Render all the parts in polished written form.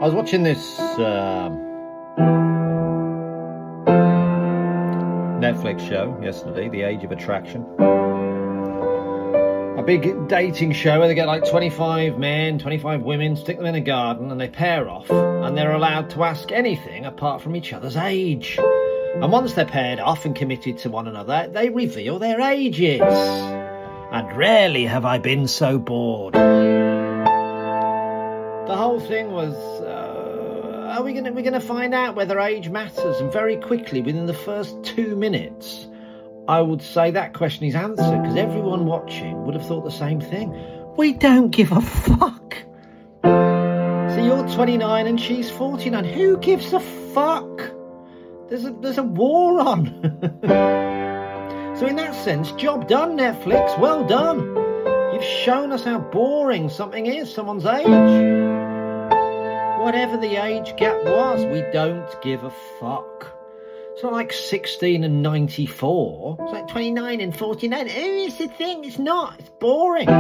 was watching this Netflix show yesterday, The Age of Attraction. A big dating show where they get like 25 men, 25 women, stick them in a garden and they pair off and they're allowed to ask anything apart from each other's age. And once they're paired off and committed to one another, they reveal their ages. And rarely have I been so bored. The whole thing was, are we gonna find out whether age matters? And very quickly, within the first 2 minutes, I would say that question is answered, because everyone watching would have thought the same thing. We don't give a fuck. So you're 29 and she's 49. Who gives a fuck? There's a war on. So in that sense, job done, Netflix. Well done. You've shown us how boring something is, someone's age. Whatever the age gap was, we don't give a fuck. It's not like 16 and 94. It's like 29 and 49. Oh, it's the thing. It's not. It's boring.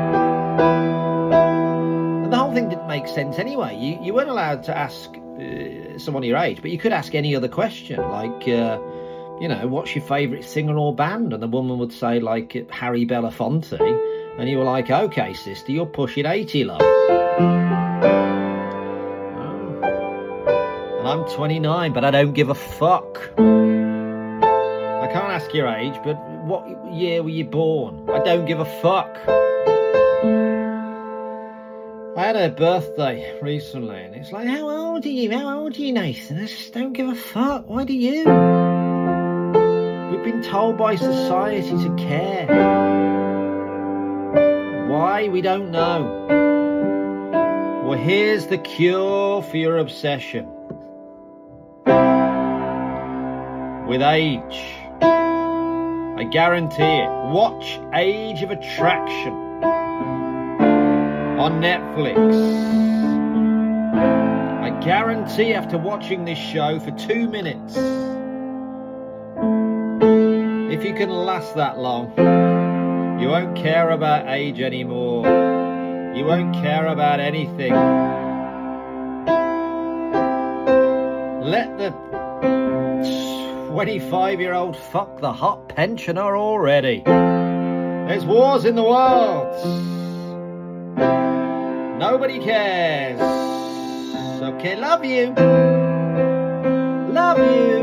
And the whole thing didn't make sense anyway. You weren't allowed to ask someone your age, but you could ask any other question, like, what's your favourite singer or band? And the woman would say, like, Harry Belafonte. And you were like, okay, sister, you're pushing 80, love. I'm 29, but I don't give a fuck. I can't ask your age, but what year were you born? I don't give a fuck. I had a birthday recently, and it's like, how old are you? How old are you, Nathan? I just don't give a fuck. Why do you? We've been told by society to care. Why? We don't know. Well, here's the cure for your obsession. With age. I guarantee it. Watch Age of Attraction on Netflix. I guarantee after watching this show for 2 minutes, if you can last that long, you won't care about age anymore. You won't care about anything. Let the 25-year-old fuck the hot pensioner already. There's wars in the world. Nobody cares. Okay, love you. Love you.